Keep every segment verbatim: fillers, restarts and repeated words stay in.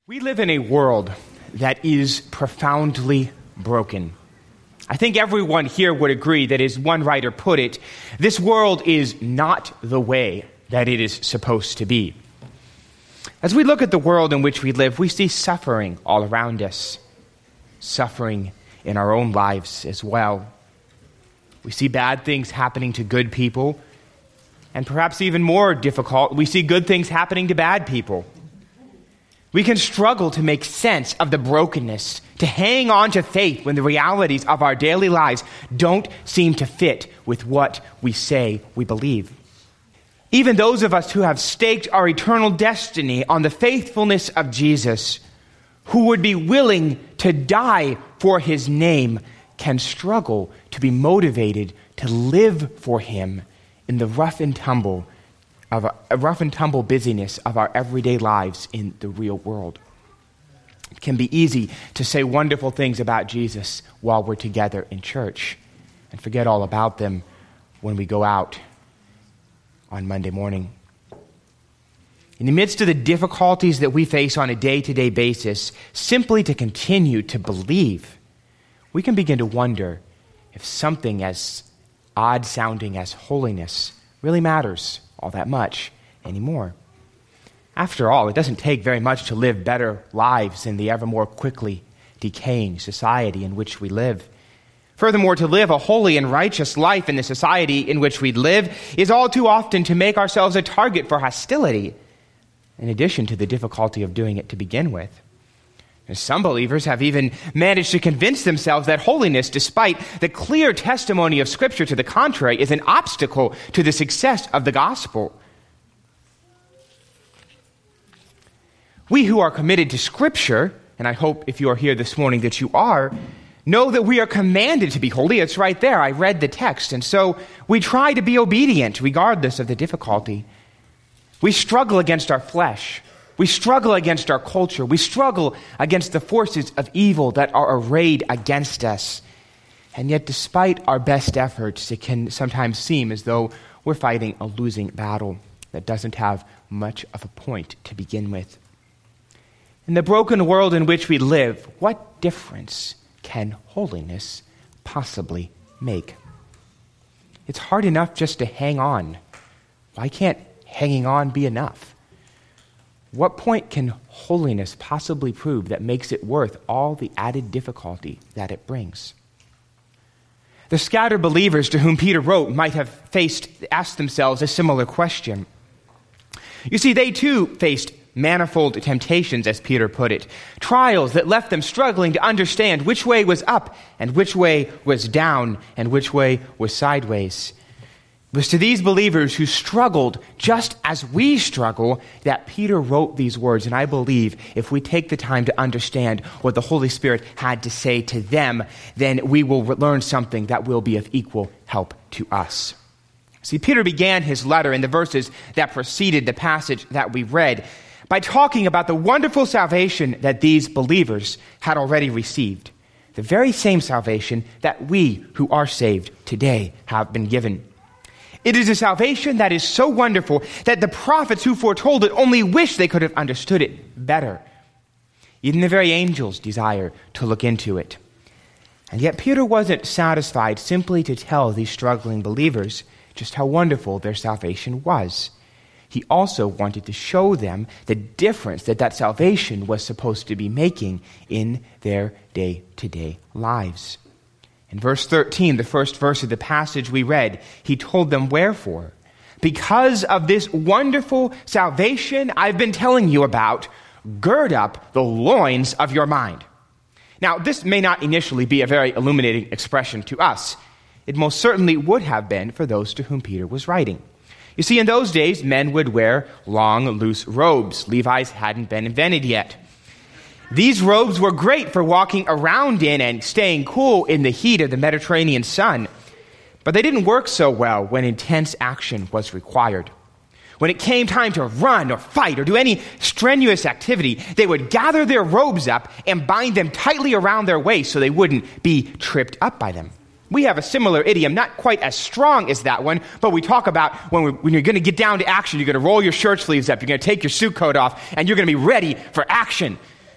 We live in a world that is profoundly broken. I think everyone here would agree that, as one writer put it, this world is not the way that it is supposed to be. As we look at the world in which we live, we see suffering all around us, suffering in our own lives as well. We see bad things happening to good people, and perhaps even more difficult, we see good things happening to bad people. We can struggle to make sense of the brokenness, to hang on to faith when the realities of our daily lives don't seem to fit with what we say we believe. Even those of us who have staked our eternal destiny on the faithfulness of Jesus, who would be willing to die for his name, can struggle to be motivated to live for him in the rough and tumble of a rough and tumble busyness of our everyday lives in the real world. It can be easy to say wonderful things about Jesus while we're together in church and forget all about them when we go out on Monday morning. In the midst of the difficulties that we face on a day-to-day basis, simply to continue to believe, we can begin to wonder if something as odd-sounding as holiness really matters all that much anymore. After all, it doesn't take very much to live better lives in the ever more quickly decaying society in which we live. Furthermore, to live a holy and righteous life in the society in which we live is all too often to make ourselves a target for hostility, in addition to the difficulty of doing it to begin with. And some believers have even managed to convince themselves that holiness, despite the clear testimony of Scripture to the contrary, is an obstacle to the success of the gospel. We who are committed to Scripture, and I hope if you are here this morning that you are, know that we are commanded to be holy. It's right there. I read the text. And so we try to be obedient regardless of the difficulty. We struggle against our flesh. We struggle against our culture. We struggle against the forces of evil that are arrayed against us. And yet, despite our best efforts, it can sometimes seem as though we're fighting a losing battle that doesn't have much of a point to begin with. In the broken world in which we live, what difference can holiness possibly make? It's hard enough just to hang on. Why can't hanging on be enough? What point can holiness possibly prove that makes it worth all the added difficulty that it brings? The scattered believers to whom Peter wrote might have faced, asked themselves a similar question. You see, they too faced manifold temptations, as Peter put it, trials that left them struggling to understand which way was up and which way was down and which way was sideways. It was to these believers who struggled just as we struggle that Peter wrote these words. And I believe if we take the time to understand what the Holy Spirit had to say to them, then we will learn something that will be of equal help to us. See, Peter began his letter in the verses that preceded the passage that we read by talking about the wonderful salvation that these believers had already received. The very same salvation that we who are saved today have been given. It is a salvation that is so wonderful that the prophets who foretold it only wish they could have understood it better. Even the very angels desire to look into it. And yet Peter wasn't satisfied simply to tell these struggling believers just how wonderful their salvation was. He also wanted to show them the difference that that salvation was supposed to be making in their day-to-day lives. In verse thirteen, the first verse of the passage we read, he told them, "Wherefore, because of this wonderful salvation I've been telling you about, gird up the loins of your mind." Now, this may not initially be a very illuminating expression to us. It most certainly would have been for those to whom Peter was writing. You see, in those days, men would wear long, loose robes. Levi's hadn't been invented yet. These robes were great for walking around in and staying cool in the heat of the Mediterranean sun, but they didn't work so well when intense action was required. When it came time to run or fight or do any strenuous activity, they would gather their robes up and bind them tightly around their waist so they wouldn't be tripped up by them. We have a similar idiom, not quite as strong as that one, but we talk about when, we're, when you're going to get down to action, you're going to roll your shirt sleeves up, you're going to take your suit coat off, and you're going to be ready for action.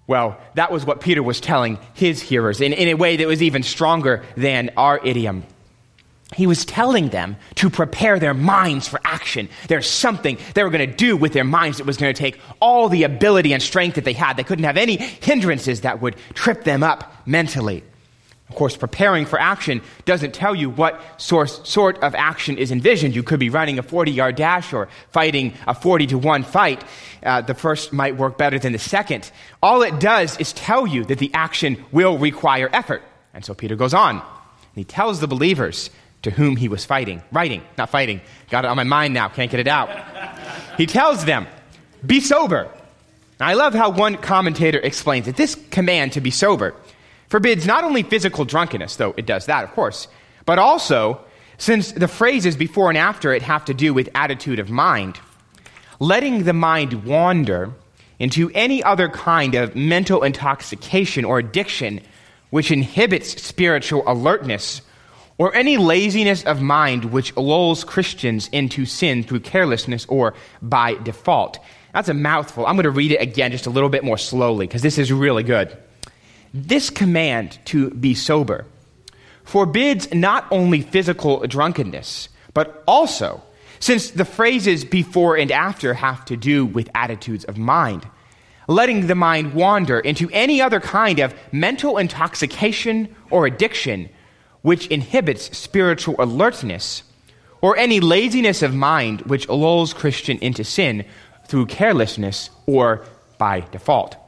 Well, that was what Peter was telling his hearers in, in a way that was even stronger than our idiom. He was telling them to prepare their minds for action. There's something they were going to do with their minds that was going to take all the ability and strength that they had. They couldn't have any hindrances that would trip them up mentally. Of course, preparing for action doesn't tell you what source, sort of action is envisioned. You could be running a forty-yard dash or fighting a forty to one fight. Uh, the first might work better than the second. All it does is tell you that the action will require effort. And so Peter goes on. And he tells the believers to whom he was fighting. Writing, not fighting. Got it on my mind now. Can't get it out. He tells them, be sober. Now, I love how one commentator explains it. This command to be sober forbids not only physical drunkenness, though it does that, of course, but also, since the phrases before and after it have to do with attitude of mind, letting the mind wander into any other kind of mental intoxication or addiction which inhibits spiritual alertness, or any laziness of mind which lulls Christians into sin through carelessness or by default. That's a mouthful. I'm going to read it again just a little bit more slowly because this is really good. This command to be sober forbids not only physical drunkenness, but also, since the phrases before and after have to do with attitudes of mind, letting the mind wander into any other kind of mental intoxication or addiction which inhibits spiritual alertness, or any laziness of mind which lulls Christian into sin through carelessness or by default.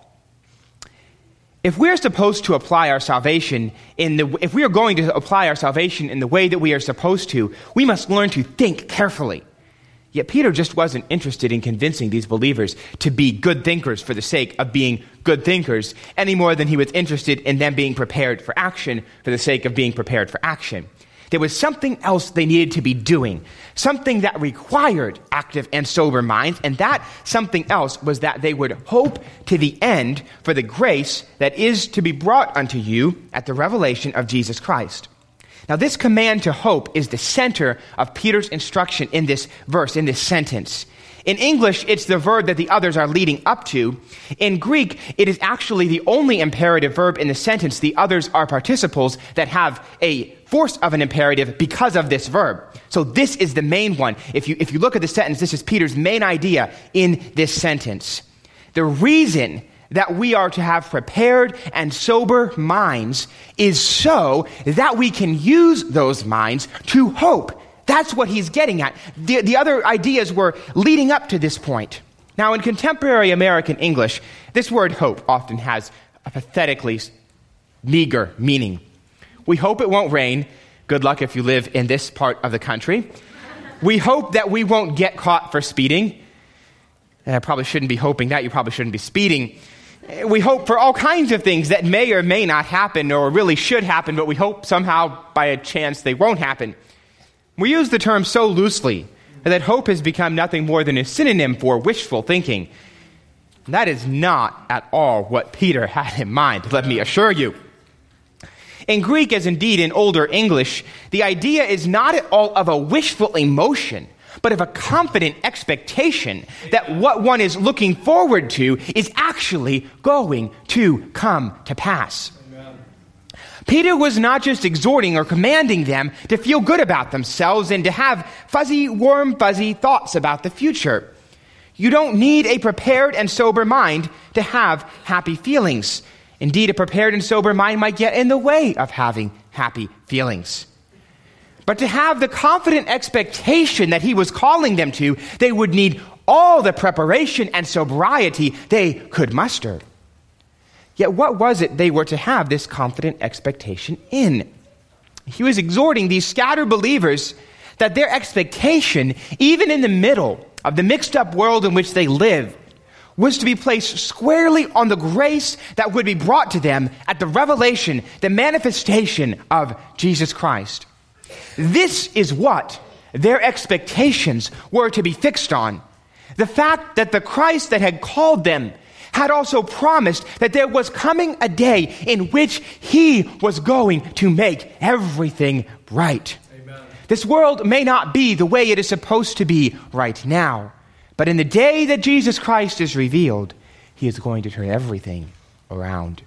If we're supposed to apply our salvation in the, if we are going to apply our salvation in the way that we are supposed to, we must learn to think carefully. Yet Peter just wasn't interested in convincing these believers to be good thinkers for the sake of being good thinkers, any more than he was interested in them being prepared for action for the sake of being prepared for action. There was something else they needed to be doing, something that required active and sober minds, and that something else was that they would hope to the end for the grace that is to be brought unto you at the revelation of Jesus Christ. Now, this command to hope is the center of Peter's instruction in this verse, in this sentence. In English, it's the verb that the others are leading up to. In Greek, it is actually the only imperative verb in the sentence. The others are participles that have a force of an imperative because of this verb. So this is the main one. If you, if you look at the sentence, this is Peter's main idea in this sentence. The reason that we are to have prepared and sober minds is so that we can use those minds to hope. That's what he's getting at. The, the other ideas were leading up to this point. Now, in contemporary American English, this word hope often has a pathetically meager meaning. We hope it won't rain. Good luck if you live in this part of the country. We hope that we won't get caught for speeding. And I probably shouldn't be hoping that. You probably shouldn't be speeding. We hope for all kinds of things that may or may not happen or really should happen, but we hope somehow by a chance they won't happen. We use the term so loosely that hope has become nothing more than a synonym for wishful thinking. That is not at all what Peter had in mind, let me assure you. In Greek, as indeed in older English, the idea is not at all of a wishful emotion, but of a confident expectation that what one is looking forward to is actually going to come to pass. Amen. Peter was not just exhorting or commanding them to feel good about themselves and to have fuzzy, warm, fuzzy thoughts about the future. You don't need a prepared and sober mind to have happy feelings. Indeed, a prepared and sober mind might get in the way of having happy feelings. But to have the confident expectation that he was calling them to, they would need all the preparation and sobriety they could muster. Yet what was it they were to have this confident expectation in? He was exhorting these scattered believers that their expectation, even in the middle of the mixed up world in which they lived, was to be placed squarely on the grace that would be brought to them at the revelation, the manifestation of Jesus Christ. This is what their expectations were to be fixed on. The fact that the Christ that had called them had also promised that there was coming a day in which he was going to make everything right. Amen. This world may not be the way it is supposed to be right now, but in the day that Jesus Christ is revealed, he is going to turn everything around.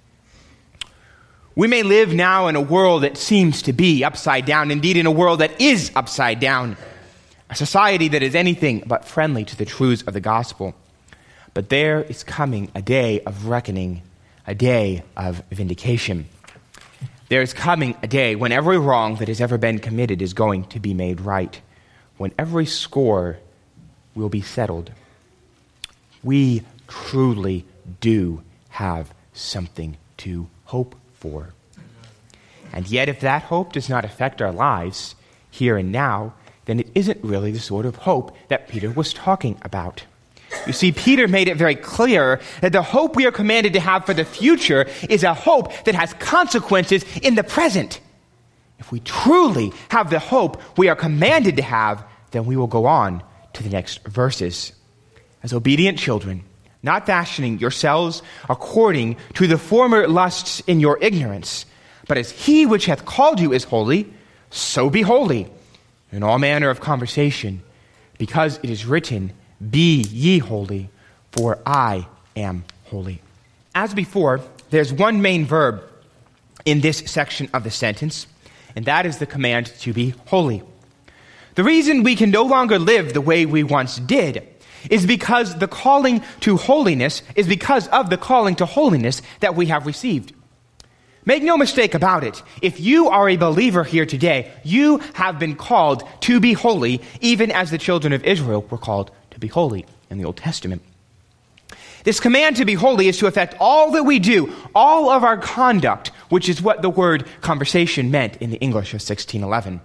We may live now in a world that seems to be upside down, indeed in a world that is upside down, a society that is anything but friendly to the truths of the gospel. But there is coming a day of reckoning, a day of vindication. There is coming a day when every wrong that has ever been committed is going to be made right, when every score will be settled. We truly do have something to hope for. And yet, if that hope does not affect our lives here and now, then it isn't really the sort of hope that Peter was talking about. You see, Peter made it very clear that the hope we are commanded to have for the future is a hope that has consequences in the present. If we truly have the hope we are commanded to have, then we will go on to the next verses. As obedient children, not fashioning yourselves according to the former lusts in your ignorance, but as he which hath called you is holy, so be holy in all manner of conversation, because it is written, be ye holy, for I am holy. As before, there's one main verb in this section of the sentence, and that is the command to be holy. The reason we can no longer live the way we once did is because the calling to holiness is because of the calling to holiness that we have received. Make no mistake about it. If you are a believer here today, you have been called to be holy, even as the children of Israel were called to be holy in the Old Testament. This command to be holy is to affect all that we do, all of our conduct, which is what the word conversation meant in the English of sixteen eleven.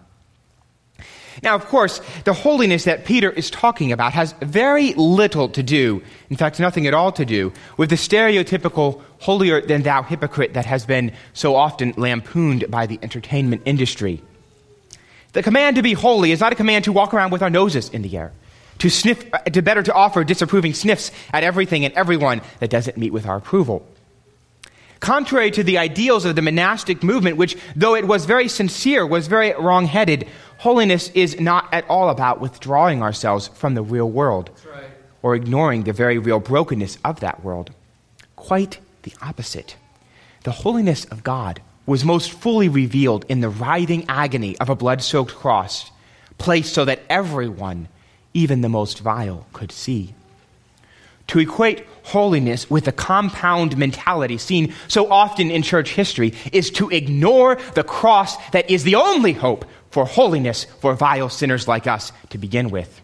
Now, of course, the holiness that Peter is talking about has very little to do, in fact, nothing at all to do, with the stereotypical holier-than-thou hypocrite that has been so often lampooned by the entertainment industry. The command to be holy is not a command to walk around with our noses in the air, to sniff, to better to offer disapproving sniffs at everything and everyone that doesn't meet with our approval. Contrary to the ideals of the monastic movement, which, though it was very sincere, was very wrong-headed, holiness is not at all about withdrawing ourselves from the real world, right, or ignoring the very real brokenness of that world. Quite the opposite. The holiness of God was most fully revealed in the writhing agony of a blood-soaked cross, placed so that everyone, even the most vile, could see. To equate holiness with the compound mentality seen so often in church history is to ignore the cross that is the only hope for holiness for vile sinners like us to begin with.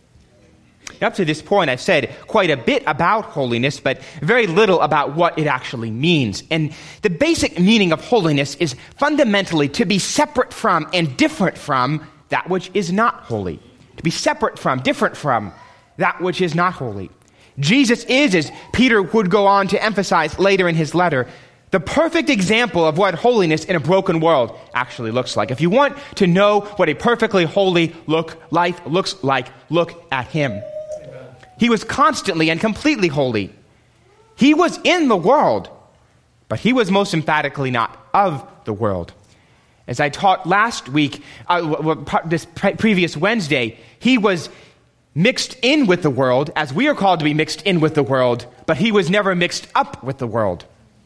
Up to this point, I've said quite a bit about holiness, but very little about what it actually means. And the basic meaning of holiness is fundamentally to be separate from and different from that which is not holy. To be separate from, different from that which is not holy. Jesus is, as Peter would go on to emphasize later in his letter, the perfect example of what holiness in a broken world actually looks like. If you want to know what a perfectly holy look life looks like, look at him. Amen. He was constantly and completely holy. He was in the world, but he was most emphatically not of the world. As I taught last week, uh, this pre- previous Wednesday, he was mixed in with the world, as we are called to be mixed in with the world, but he was never mixed up with the world.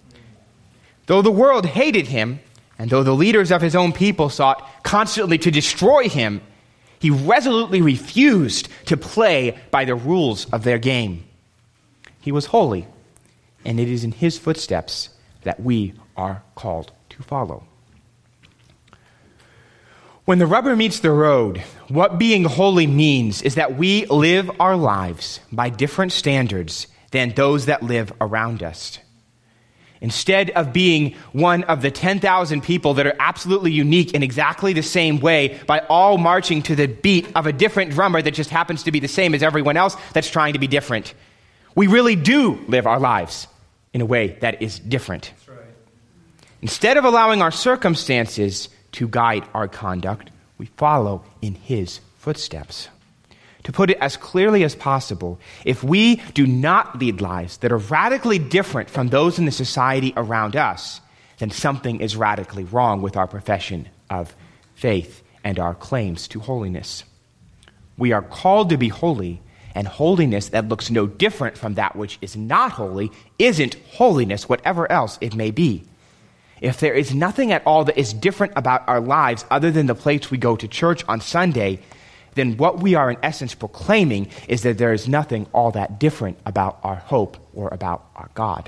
Though the world hated him, and though the leaders of his own people sought constantly to destroy him, he resolutely refused to play by the rules of their game. He was holy, and it is in his footsteps that we are called to follow. When the rubber meets the road, what being holy means is that we live our lives by different standards than those that live around us. Instead of being one of the ten thousand people that are absolutely unique in exactly the same way by all marching to the beat of a different drummer that just happens to be the same as everyone else that's trying to be different, we really do live our lives in a way that is different. That's right. Instead of allowing our circumstances to guide our conduct, we follow in his footsteps. To put it as clearly as possible, if we do not lead lives that are radically different from those in the society around us, then something is radically wrong with our profession of faith and our claims to holiness. We are called to be holy, And holiness that looks no different from that which is not holy isn't holiness, whatever else it may be. If there is nothing at all that is different about our lives other than the place we go to church on Sunday, then what we are in essence proclaiming is that there is nothing all that different about our hope or about our God.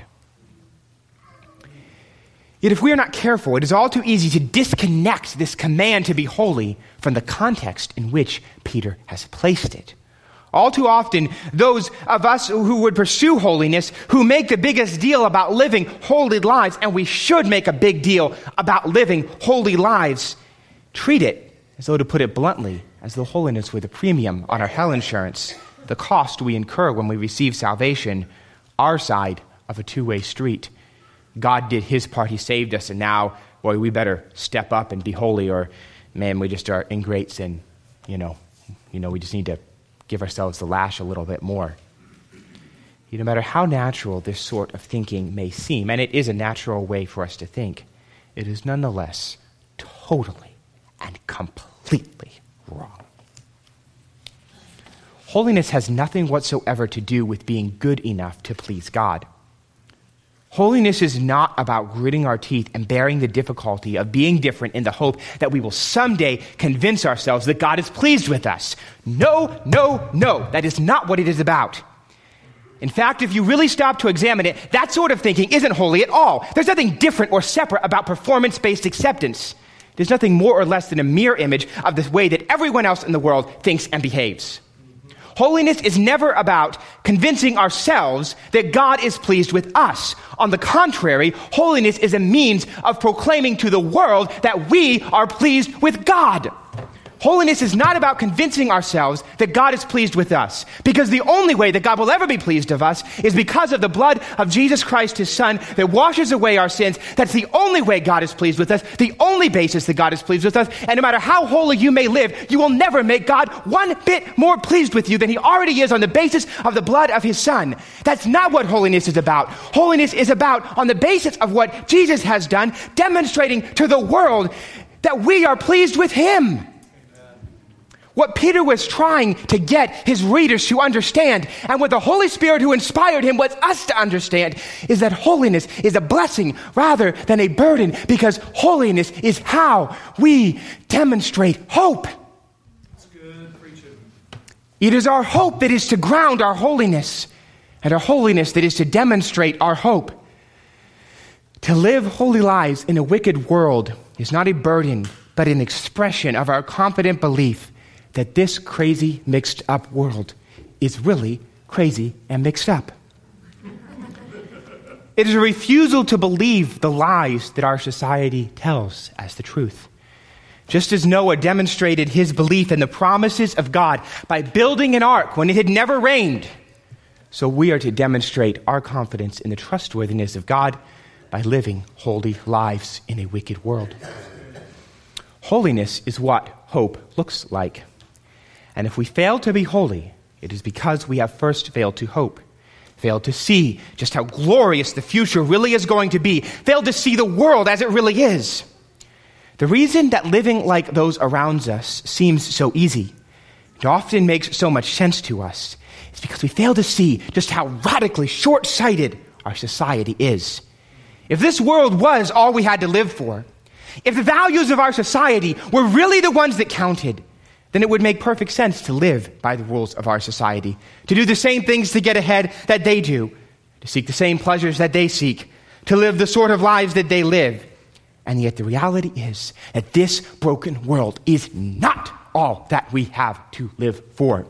Yet if we are not careful, it is all too easy to disconnect this command to be holy from the context in which Peter has placed it. All too often, those of us who would pursue holiness, who make the biggest deal about living holy lives, and we should make a big deal about living holy lives, treat it, as though to put it bluntly, as though holiness were the premium on our hell insurance, the cost we incur when we receive salvation, our side of a two-way street. God did his part, he saved us, and now, boy, we better step up and be holy, or, man, we just are in great sin. You know, you know, we just need to give ourselves the lash a little bit more. No matter how natural this sort of thinking may seem, and it is a natural way for us to think, it is nonetheless totally and completely wrong. Holiness has nothing whatsoever to do with being good enough to please God. Holiness is not about gritting our teeth and bearing the difficulty of being different in the hope that we will someday convince ourselves that God is pleased with us. No, no, no. That is not what it is about. In fact, if you really stop to examine it, that sort of thinking isn't holy at all. There's nothing different or separate about performance-based acceptance. There's nothing more or less than a mirror image of the way that everyone else in the world thinks and behaves. Holiness is never about convincing ourselves that God is pleased with us. On the contrary, holiness is a means of proclaiming to the world that we are pleased with God. Holiness is not about convincing ourselves that God is pleased with us, because the only way that God will ever be pleased of us is because of the blood of Jesus Christ, his Son, that washes away our sins. That's the only way God is pleased with us, the only basis that God is pleased with us. And no matter how holy you may live, you will never make God one bit more pleased with you than he already is on the basis of the blood of his Son. That's not what holiness is about. Holiness is about, on the basis of what Jesus has done, demonstrating to the world that we are pleased with him. What Peter was trying to get his readers to understand, and what the Holy Spirit who inspired him wants us to understand, is that holiness is a blessing rather than a burden, because holiness is how we demonstrate hope. That's good preaching. It is our hope that is to ground our holiness, and our holiness that is to demonstrate our hope. To live holy lives in a wicked world is not a burden, but an expression of our confident belief that this crazy, mixed up world is really crazy and mixed up. It is a refusal to believe the lies that our society tells as the truth. Just as Noah demonstrated his belief in the promises of God by building an ark when it had never rained, so we are to demonstrate our confidence in the trustworthiness of God by living holy lives in a wicked world. Holiness is what hope looks like. And if we fail to be holy, it is because we have first failed to hope, failed to see just how glorious the future really is going to be, failed to see the world as it really is. The reason that living like those around us seems so easy, it often makes so much sense to us, is because we fail to see just how radically short-sighted our society is. If this world was all we had to live for, if the values of our society were really the ones that counted, then it would make perfect sense to live by the rules of our society, to do the same things to get ahead that they do, to seek the same pleasures that they seek, to live the sort of lives that they live. And yet the reality is that this broken world is not all that we have to live for.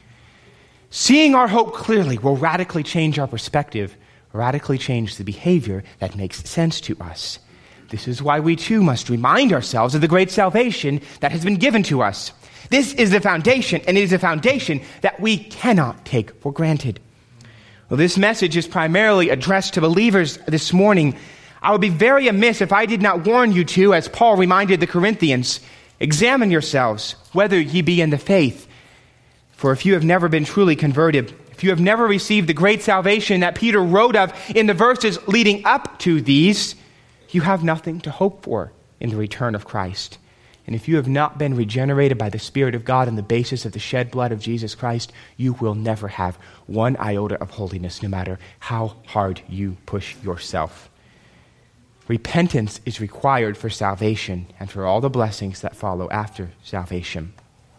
Seeing our hope clearly will radically change our perspective, radically change the behavior that makes sense to us. This is why we too must remind ourselves of the great salvation that has been given to us. This is the foundation, and it is a foundation that we cannot take for granted. Well, this message is primarily addressed to believers this morning. I would be very amiss if I did not warn you to, as Paul reminded the Corinthians, examine yourselves, whether ye be in the faith. For if you have never been truly converted, if you have never received the great salvation that Peter wrote of in the verses leading up to these, you have nothing to hope for in the return of Christ. And if you have not been regenerated by the Spirit of God on the basis of the shed blood of Jesus Christ, you will never have one iota of holiness, no matter how hard you push yourself. Repentance is required for salvation and for all the blessings that follow after salvation.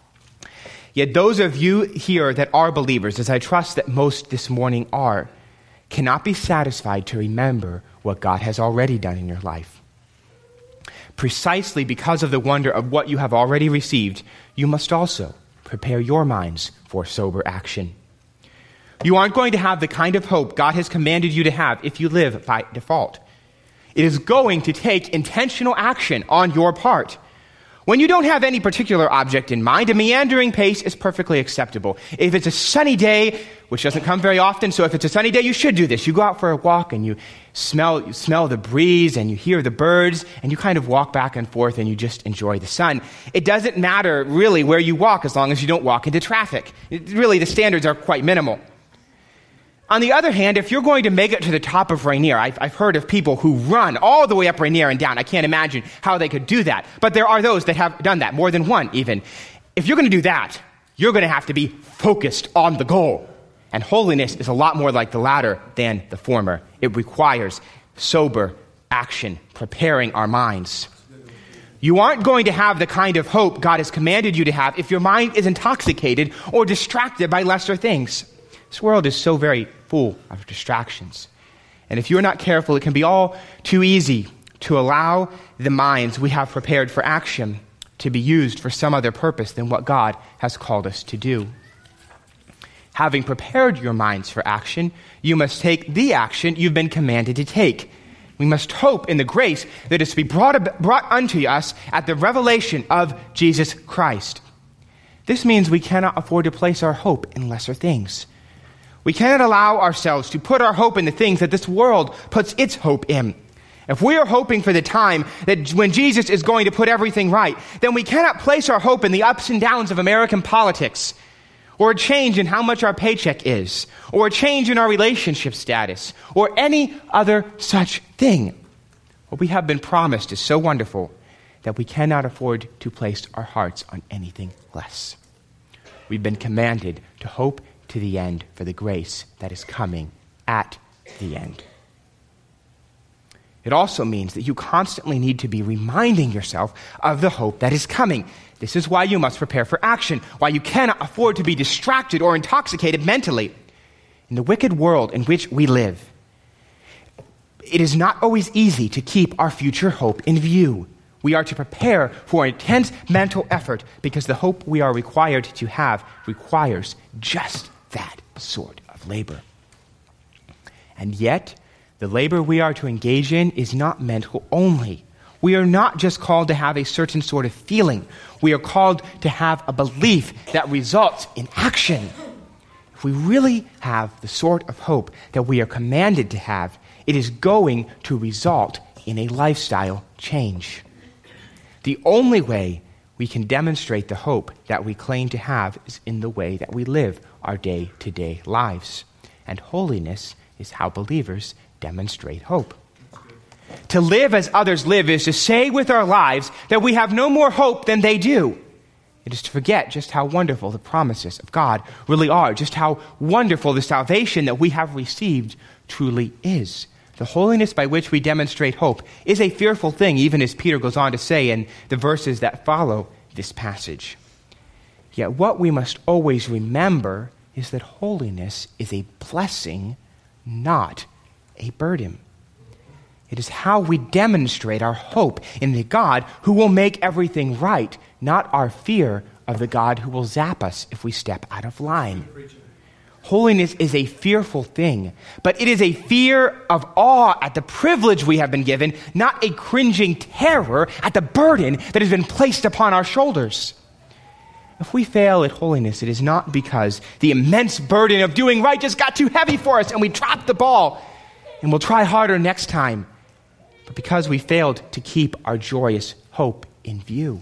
Yet those of you here that are believers, as I trust that most this morning are, cannot be satisfied to remember what God has already done in your life. Precisely because of the wonder of what you have already received, you must also prepare your minds for sober action. You aren't going to have the kind of hope God has commanded you to have if you live by default. It is going to take intentional action on your part. When you don't have any particular object in mind, a meandering pace is perfectly acceptable. If it's a sunny day, which doesn't come very often, so if it's a sunny day, you should do this. You go out for a walk and you smell, you smell the breeze and you hear the birds and you kind of walk back and forth and you just enjoy the sun. It doesn't matter really where you walk as long as you don't walk into traffic. It, really, the standards are quite minimal. On the other hand, if you're going to make it to the top of Rainier, I've, I've heard of people who run all the way up Rainier and down. I can't imagine how they could do that. But there are those that have done that, more than one even. If you're going to do that, you're going to have to be focused on the goal. And holiness is a lot more like the latter than the former. It requires sober action, preparing our minds. You aren't going to have the kind of hope God has commanded you to have if your mind is intoxicated or distracted by lesser things. This world is so very full of distractions. And if you're not careful, it can be all too easy to allow the minds we have prepared for action to be used for some other purpose than what God has called us to do. Having prepared your minds for action, you must take the action you've been commanded to take. We must hope in the grace that is to be brought, brought unto us at the revelation of Jesus Christ. This means we cannot afford to place our hope in lesser things. We cannot allow ourselves to put our hope in the things that this world puts its hope in. If we are hoping for the time that when Jesus is going to put everything right, then we cannot place our hope in the ups and downs of American politics, or a change in how much our paycheck is, or a change in our relationship status, or any other such thing. What we have been promised is so wonderful that we cannot afford to place our hearts on anything less. We've been commanded to hope to the end for the grace that is coming at the end. It also means that you constantly need to be reminding yourself of the hope that is coming. This is why you must prepare for action, why you cannot afford to be distracted or intoxicated mentally. In the wicked world in which we live, it is not always easy to keep our future hope in view. We are to prepare for intense mental effort because the hope we are required to have requires just that sort of labor. And yet, the labor we are to engage in is not mental only. We are not just called to have a certain sort of feeling. We are called to have a belief that results in action. If we really have the sort of hope that we are commanded to have, it is going to result in a lifestyle change. The only way we can demonstrate the hope that we claim to have is in the way that we live our day-to-day lives. And holiness is how believers demonstrate hope. To live as others live is to say with our lives that we have no more hope than they do. It is to forget just how wonderful the promises of God really are, just how wonderful the salvation that we have received truly is. The holiness by which we demonstrate hope is a fearful thing, even as Peter goes on to say in the verses that follow this passage. Yet what we must always remember is that holiness is a blessing, not a burden. It is how we demonstrate our hope in the God who will make everything right, not our fear of the God who will zap us if we step out of line. Holiness is a fearful thing, but it is a fear of awe at the privilege we have been given, not a cringing terror at the burden that has been placed upon our shoulders. If we fail at holiness, it is not because the immense burden of doing right just got too heavy for us and we dropped the ball and we'll try harder next time, but because we failed to keep our joyous hope in view.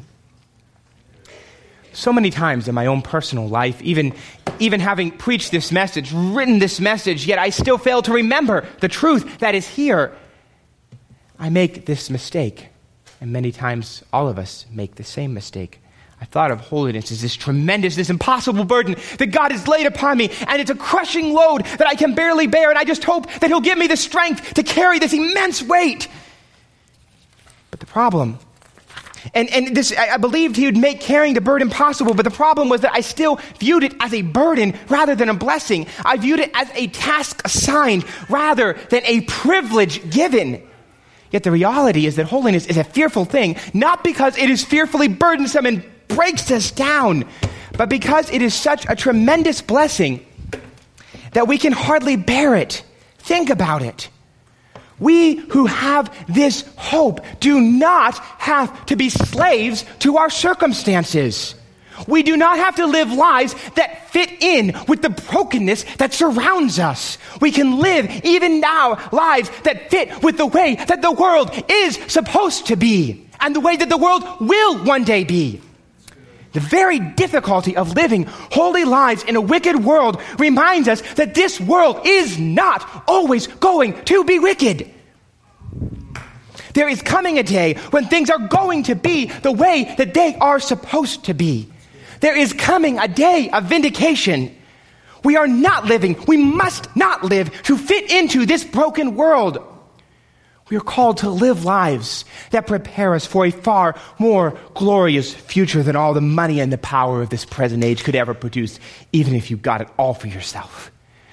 So many times in my own personal life, even, even having preached this message, written this message, yet I still fail to remember the truth that is here. I make this mistake. And many times, all of us make the same mistake. I thought of holiness as this tremendous, this impossible burden that God has laid upon me, and it's a crushing load that I can barely bear, and I just hope that he'll give me the strength to carry this immense weight. But the problem, and, and this, I, I believed he would make carrying the burden possible, but the problem was that I still viewed it as a burden rather than a blessing. I viewed it as a task assigned rather than a privilege given. Yet the reality is that holiness is a fearful thing, not because it is fearfully burdensome and breaks us down, but because it is such a tremendous blessing that we can hardly bear it. Think about it. We who have this hope do not have to be slaves to our circumstances. We do not have to live lives that fit in with the brokenness that surrounds us. We can live, even now, lives that fit with the way that the world is supposed to be and the way that the world will one day be. The very difficulty of living holy lives in a wicked world reminds us that this world is not always going to be wicked. There is coming a day when things are going to be the way that they are supposed to be. There is coming a day of vindication. We are not living, we must not live to fit into this broken world. We are called to live lives that prepare us for a far more glorious future than all the money and the power of this present age could ever produce, even if you got it all for yourself.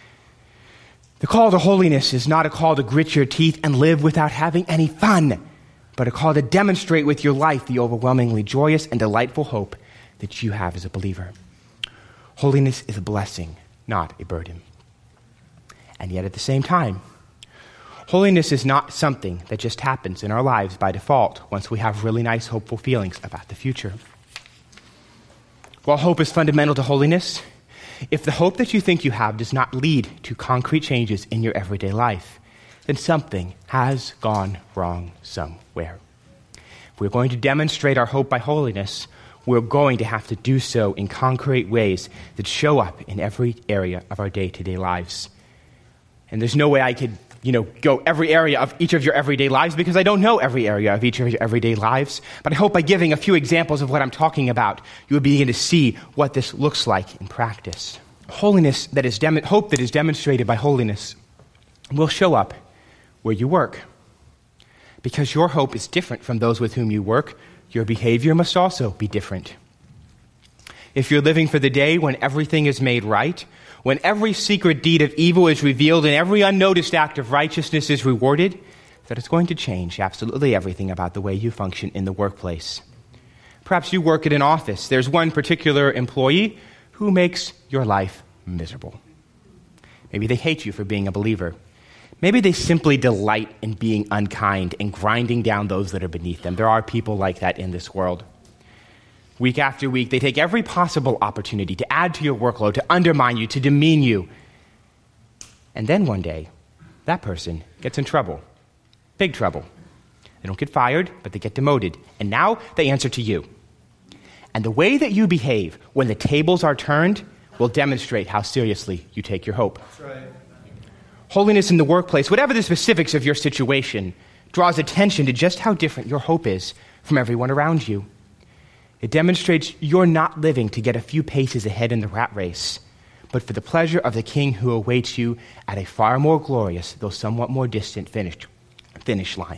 The call to holiness is not a call to grit your teeth and live without having any fun, but a call to demonstrate with your life the overwhelmingly joyous and delightful hope that you have as a believer. Holiness is a blessing, not a burden. And yet at the same time, holiness is not something that just happens in our lives by default once we have really nice, hopeful feelings about the future. While hope is fundamental to holiness, if the hope that you think you have does not lead to concrete changes in your everyday life, then something has gone wrong somewhere. If we're going to demonstrate our hope by holiness, we're going to have to do so in concrete ways that show up in every area of our day-to-day lives. And there's no way I could, you know, go every area of each of your everyday lives because I don't know every area of each of your everyday lives. But I hope by giving a few examples of what I'm talking about, you will begin to see what this looks like in practice. Holiness that is dem- hope that is demonstrated by holiness will show up where you work. Because your hope is different from those with whom you work, your behavior must also be different. If you're living for the day when everything is made right, when every secret deed of evil is revealed and every unnoticed act of righteousness is rewarded, that it's going to change absolutely everything about the way you function in the workplace. Perhaps you work at an office. There's one particular employee who makes your life miserable. Maybe they hate you for being a believer. Maybe they simply delight in being unkind and grinding down those that are beneath them. There are people like that in this world. Week after week, they take every possible opportunity to add to your workload, to undermine you, to demean you. And then one day, that person gets in trouble. Big trouble. They don't get fired, but they get demoted. And now they answer to you. And the way that you behave when the tables are turned will demonstrate how seriously you take your hope. That's right. Holiness in the workplace, whatever the specifics of your situation, draws attention to just how different your hope is from everyone around you. It demonstrates you're not living to get a few paces ahead in the rat race, but for the pleasure of the King who awaits you at a far more glorious, though somewhat more distant finish, finish line.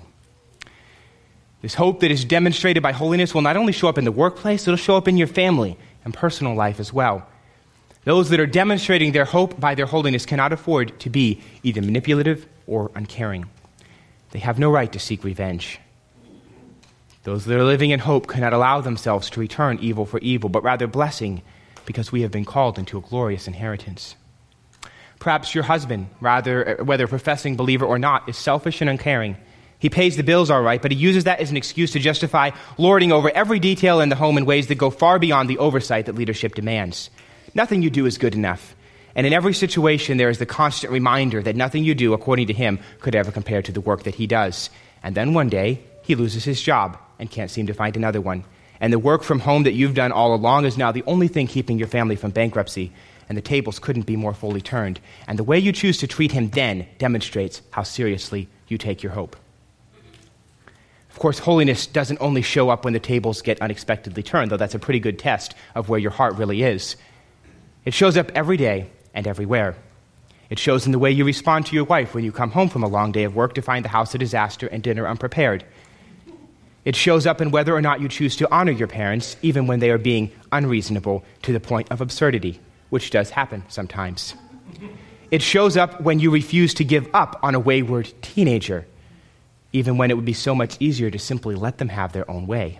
This hope that is demonstrated by holiness will not only show up in the workplace, it'll show up in your family and personal life as well. Those that are demonstrating their hope by their holiness cannot afford to be either manipulative or uncaring. They have no right to seek revenge. Those that are living in hope cannot allow themselves to return evil for evil, but rather blessing, because we have been called into a glorious inheritance. Perhaps your husband, rather, whether a professing believer or not, is selfish and uncaring. He pays the bills all right, but he uses that as an excuse to justify lording over every detail in the home in ways that go far beyond the oversight that leadership demands. Nothing you do is good enough. And in every situation, there is the constant reminder that nothing you do, according to him, could ever compare to the work that he does. And then one day, he loses his job and can't seem to find another one. And the work from home that you've done all along is now the only thing keeping your family from bankruptcy. And the tables couldn't be more fully turned. And the way you choose to treat him then demonstrates how seriously you take your hope. Of course, holiness doesn't only show up when the tables get unexpectedly turned, though that's a pretty good test of where your heart really is. It shows up every day and everywhere. It shows in the way you respond to your wife when you come home from a long day of work to find the house a disaster and dinner unprepared. It shows up in whether or not you choose to honor your parents, even when they are being unreasonable to the point of absurdity, which does happen sometimes. It shows up when you refuse to give up on a wayward teenager, even when it would be so much easier to simply let them have their own way.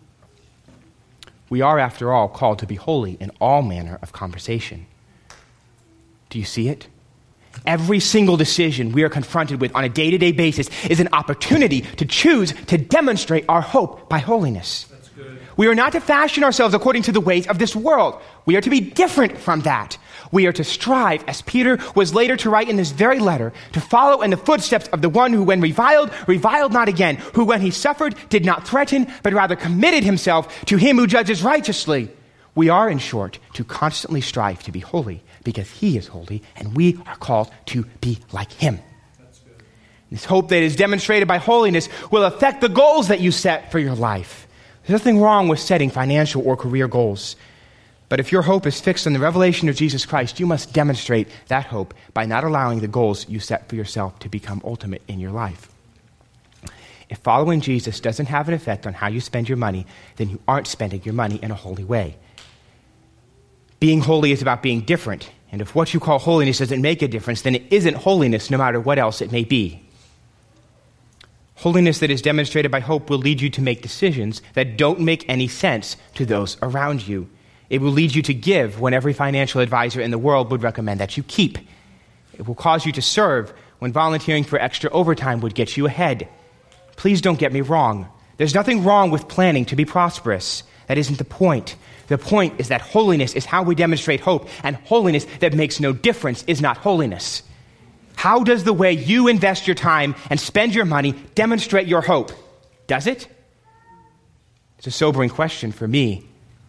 We are, after all, called to be holy in all manner of conversation. Do you see it? Every single decision we are confronted with on a day-to-day basis is an opportunity to choose to demonstrate our hope by holiness. That's good. We are not to fashion ourselves according to the ways of this world. We are to be different from that. We are to strive, as Peter was later to write in this very letter, to follow in the footsteps of the one who, when reviled, reviled not again, who, when he suffered, did not threaten, but rather committed himself to him who judges righteously. We are, in short, to constantly strive to be holy, because he is holy, and we are called to be like him. That's good. This hope that is demonstrated by holiness will affect the goals that you set for your life. There's nothing wrong with setting financial or career goals. But if your hope is fixed on the revelation of Jesus Christ, you must demonstrate that hope by not allowing the goals you set for yourself to become ultimate in your life. If following Jesus doesn't have an effect on how you spend your money, then you aren't spending your money in a holy way. Being holy is about being different, and if what you call holiness doesn't make a difference, then it isn't holiness no matter what else it may be. Holiness that is demonstrated by hope will lead you to make decisions that don't make any sense to those around you. It will lead you to give when every financial advisor in the world would recommend that you keep. It will cause you to serve when volunteering for extra overtime would get you ahead. Please don't get me wrong. There's nothing wrong with planning to be prosperous. That isn't the point. The point is that holiness is how we demonstrate hope, and holiness that makes no difference is not holiness. How does the way you invest your time and spend your money demonstrate your hope? Does it? It's a sobering question for me.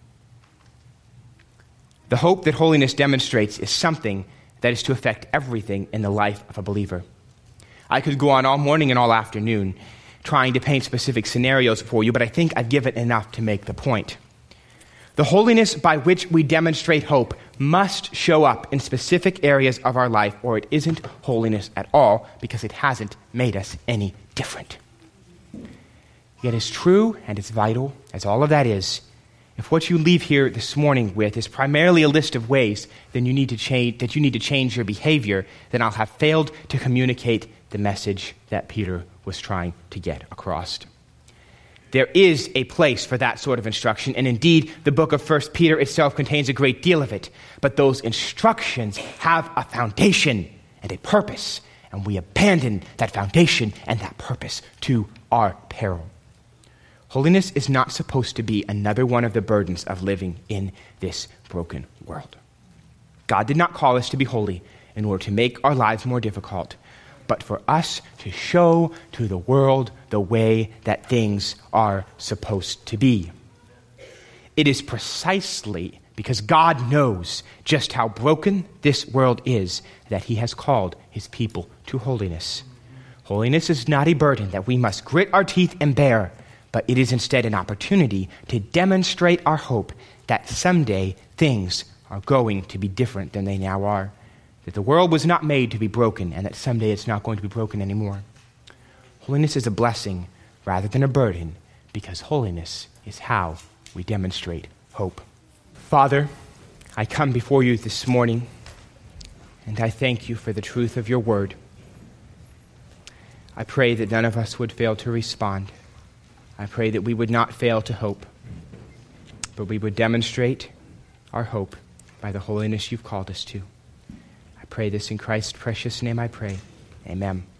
The hope that holiness demonstrates is something that is to affect everything in the life of a believer. I could go on all morning and all afternoon trying to paint specific scenarios for you, but I think I've given enough to make the point. The holiness by which we demonstrate hope must show up in specific areas of our life, or it isn't holiness at all, because it hasn't made us any different. Yet as true and as vital as all of that is, if what you leave here this morning with is primarily a list of ways then you need to change, that you need to change your behavior, then I'll have failed to communicate the message that Peter was trying to get across. There is a place for that sort of instruction, and indeed, the book of First Peter itself contains a great deal of it. But those instructions have a foundation and a purpose, and we abandon that foundation and that purpose to our peril. Holiness is not supposed to be another one of the burdens of living in this broken world. God did not call us to be holy in order to make our lives more difficult, but for us to show to the world the way that things are supposed to be. It is precisely because God knows just how broken this world is that he has called his people to holiness. Holiness is not a burden that we must grit our teeth and bear, but it is instead an opportunity to demonstrate our hope that someday things are going to be different than they now are. That the world was not made to be broken, and that someday it's not going to be broken anymore. Holiness is a blessing rather than a burden, because holiness is how we demonstrate hope. Father, I come before you this morning, and I thank you for the truth of your word. I pray that none of us would fail to respond. I pray that we would not fail to hope, but we would demonstrate our hope by the holiness you've called us to. I pray this in Christ's precious name I pray. Amen.